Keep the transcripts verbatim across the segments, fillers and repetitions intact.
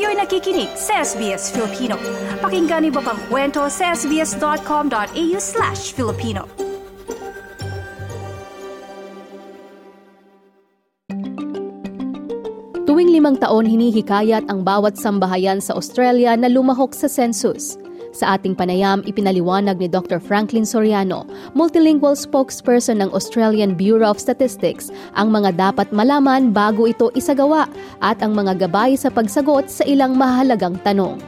Kayo'y nakikinig sa S B S Filipino. Pakinggan niyo pa ang kwento sa sbs.com.au slash Filipino. Tuwing limang taon, hinihikayat ang bawat sambahayan sa Australia na lumahok sa census. Sa ating panayam, ipinaliwanag ni Doctor Franklin Soriano, multilingual spokesperson ng Australian Bureau of Statistics, ang mga dapat malaman bago ito isagawa at ang mga gabay sa pagsagot sa ilang mahalagang tanong.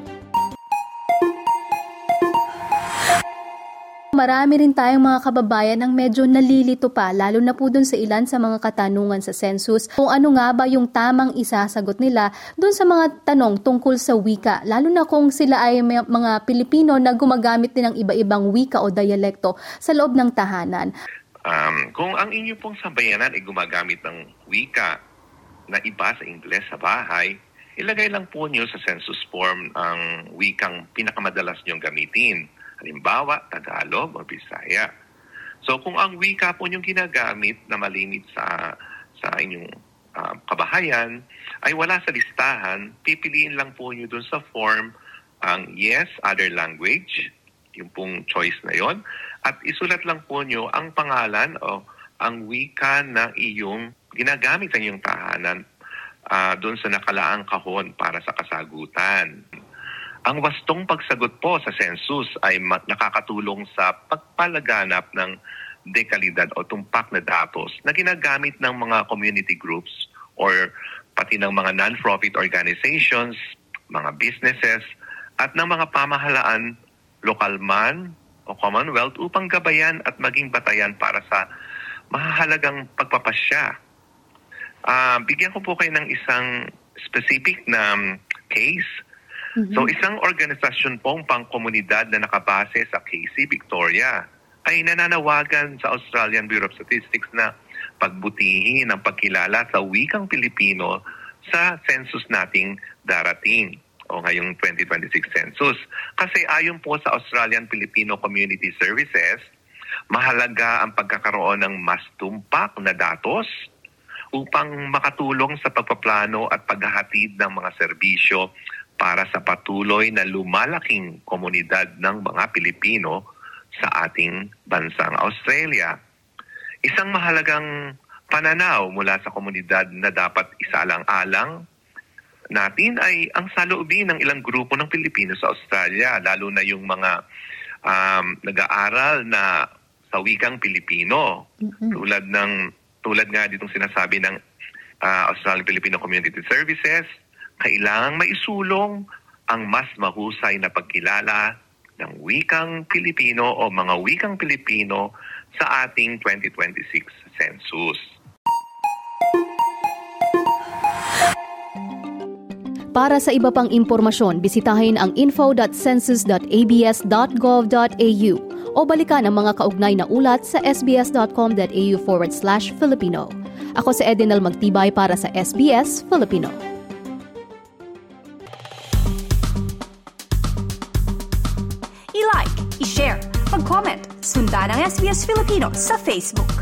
Marami rin tayong mga kababayan ang medyo nalilito pa, lalo na po dun sa ilan sa mga katanungan sa census, kung ano nga ba yung tamang isasagot nila dun sa mga tanong tungkol sa wika, lalo na kung sila ay may mga Pilipino na gumagamit din ng iba-ibang wika o dialekto sa loob ng tahanan. Um, kung ang inyo pong sambayanan ay gumagamit ng wika na iba sa Ingles sa bahay, ilagay lang po nyo sa census form ang wikang pinakamadalas nyong gamitin. Halimbawa, Tagalog o Bisaya. So kung ang wika po niyong ginagamit na malimit sa sa inyong uh, kabahayan ay wala sa listahan, pipiliin lang po niyo dun sa form ang yes, other language, yung pong choice na yon, at isulat lang po niyo ang pangalan o ang wika na iyong ginagamit sa inyong tahanan uh, dun sa nakalaang kahon para sa kasagutan. Ang wastong pagsagot po sa census ay nakakatulong sa pagpalaganap ng dekalidad o tumpak na datos na ginagamit ng mga community groups or pati ng mga non-profit organizations, mga businesses, at ng mga pamahalaan, lokal man o Commonwealth upang gabayan at maging batayan para sa mahalagang pagpapasya. Uh, bigyan ko po kayo ng isang specific na case. Mm-hmm. So isang organisasyon pong pangkomunidad na nakabase sa K C Victoria ay nananawagan sa Australian Bureau of Statistics na pagbutihin ang pagkilala sa wikang Pilipino sa census nating darating o ngayong twenty twenty-six census. Kasi ayon po sa Australian Filipino Community Services, mahalaga ang pagkakaroon ng mas tumpak na datos upang makatulong sa pagpaplano at paghahatid ng mga serbisyo para sa patuloy na lumalaking komunidad ng mga Pilipino sa ating bansang Australia. Isang mahalagang pananaw mula sa komunidad na dapat isaalang-alang natin ay ang saloobin ng ilang grupo ng Pilipino sa Australia, lalo na yung mga um, nag-aaral na sa wikang Pilipino. Mm-hmm. Tulad ng tulad nga ditong sinasabi ng uh, Australian Filipino Community Services, kailangang maisulong ang mas mahusay na pagkilala ng wikang Pilipino o mga wikang Pilipino sa ating twenty twenty-six census. Para sa iba pang impormasyon, bisitahin ang info dot census dot a b s dot gov dot a u o balikan ang mga kaugnay na ulat sa sbs.com.au forward slash Filipino. Ako si Edinel Magtibay para sa S B S Filipino. I-like, i-share, mag-comment, sundan ang S B S Filipino sa Facebook.